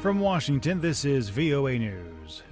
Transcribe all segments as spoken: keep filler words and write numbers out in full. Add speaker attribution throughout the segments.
Speaker 1: From Washington, this is V O A News.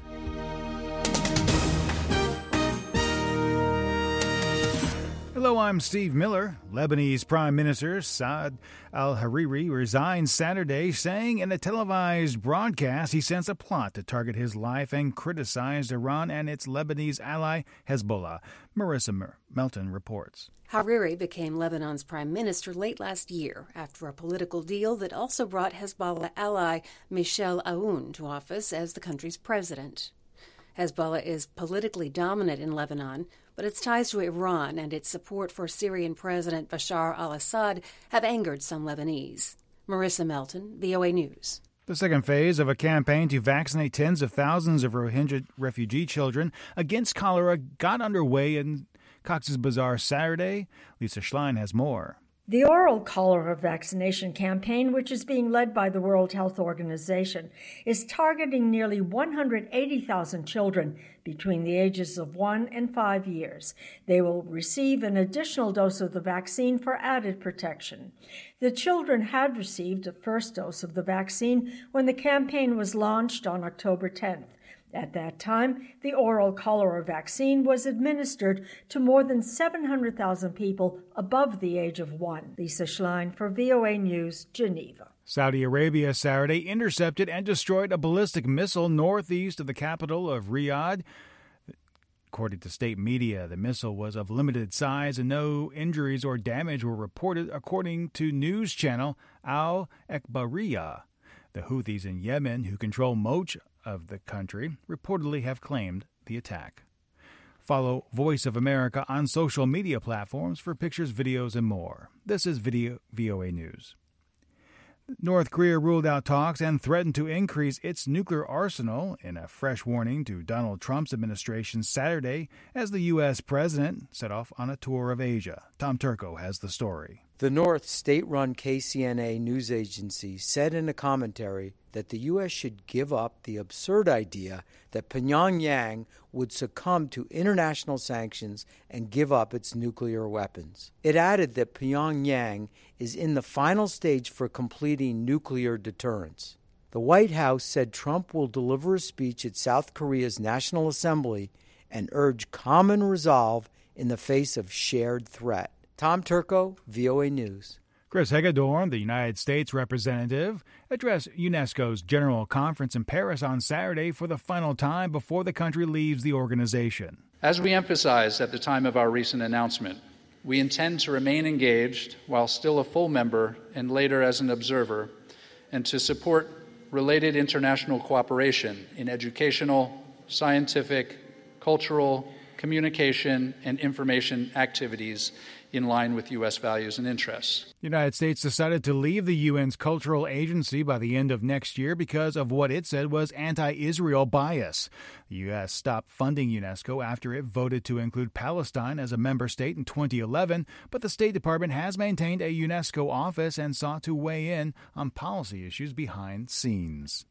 Speaker 1: Hello, I'm Steve Miller. Lebanese Prime Minister Saad al-Hariri resigned Saturday, saying in a televised broadcast he sensed a plot to target his life and criticized Iran and its Lebanese ally Hezbollah. Marissa Melton reports.
Speaker 2: Hariri became Lebanon's prime minister late last year after a political deal that also brought Hezbollah ally Michel Aoun to office as the country's president. Hezbollah is politically dominant in Lebanon, but its ties to Iran and its support for Syrian President Bashar al-Assad have angered some Lebanese. Marissa Melton, V O A News.
Speaker 1: The second phase of a campaign to vaccinate tens of thousands of Rohingya refugee children against cholera got underway in Cox's Bazar Saturday. Lisa Schlein has more.
Speaker 3: The oral cholera vaccination campaign, which is being led by the World Health Organization, is targeting nearly one hundred eighty thousand children between the ages of one and five years. They will receive an additional dose of the vaccine for added protection. The children had received a first dose of the vaccine when the campaign was launched on October tenth. At that time, the oral cholera vaccine was administered to more than seven hundred thousand people above the age of one. Lisa Schlein for V O A News, Geneva.
Speaker 1: Saudi Arabia Saturday intercepted and destroyed a ballistic missile northeast of the capital of Riyadh. According to state media, the missile was of limited size and no injuries or damage were reported, according to news channel Al Akhbariyah. The Houthis in Yemen, who control much of the country, reportedly have claimed the attack. Follow Voice of America on social media platforms for pictures, videos, and more. This is Video V O A News. North Korea ruled out talks and threatened to increase its nuclear arsenal in a fresh warning to Donald Trump's administration Saturday as the U S president set off on a tour of Asia. Tom Turco has the story.
Speaker 4: The North state-run K C N A news agency said in a commentary that the U S should give up the absurd idea that Pyongyang would succumb to international sanctions and give up its nuclear weapons. It added that Pyongyang is in the final stage for completing nuclear deterrence. The White House said Trump will deliver a speech at South Korea's National Assembly and urge common resolve in the face of shared threat. Tom Turco, V O A News.
Speaker 1: Chris Hagedorn, the United States representative, addressed UNESCO's General Conference in Paris on Saturday for the final time before the country leaves the organization.
Speaker 5: As we emphasized at the time of our recent announcement, we intend to remain engaged while still a full member and later as an observer, and to support related international cooperation in educational, scientific, cultural, communication, and information activities in line with U S values and interests.
Speaker 1: The United States decided to leave the U N's cultural agency by the end of next year because of what it said was anti-Israel bias. The U S stopped funding UNESCO after it voted to include Palestine as a member state in twenty eleven, but the State Department has maintained a UNESCO office and sought to weigh in on policy issues behind scenes.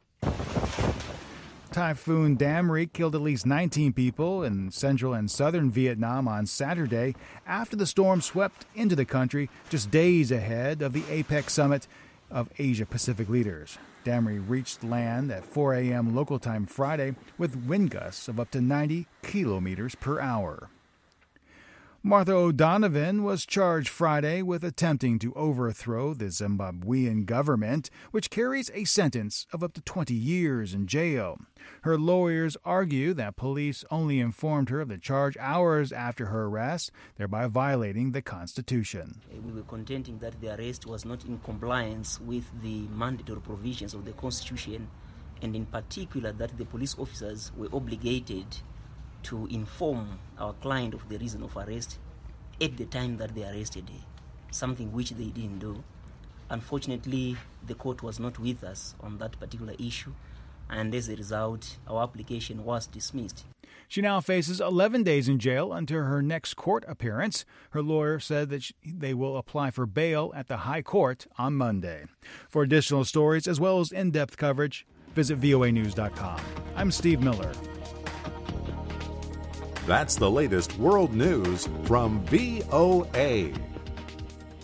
Speaker 1: Typhoon Damri killed at least nineteen people in central and southern Vietnam on Saturday after the storm swept into the country just days ahead of the APEC summit of Asia-Pacific leaders. Damri reached land at four a.m. local time Friday with wind gusts of up to ninety kilometers per hour. Martha O'Donovan was charged Friday with attempting to overthrow the Zimbabwean government, which carries a sentence of up to twenty years in jail. Her lawyers argue that police only informed her of the charge hours after her arrest, thereby violating the Constitution.
Speaker 6: We were contending that the arrest was not in compliance with the mandatory provisions of the Constitution, and in particular that the police officers were obligated to inform our client of the reason of arrest at the time that they arrested her, something which they didn't do. Unfortunately, the court was not with us on that particular issue, and as a result, our application was dismissed.
Speaker 1: She now faces eleven days in jail until her next court appearance. Her lawyer said that she, they will apply for bail at the High Court on Monday. For additional stories as well as in-depth coverage, visit V O A news dot com. I'm Steve Miller.
Speaker 7: That's the latest world news from V O A.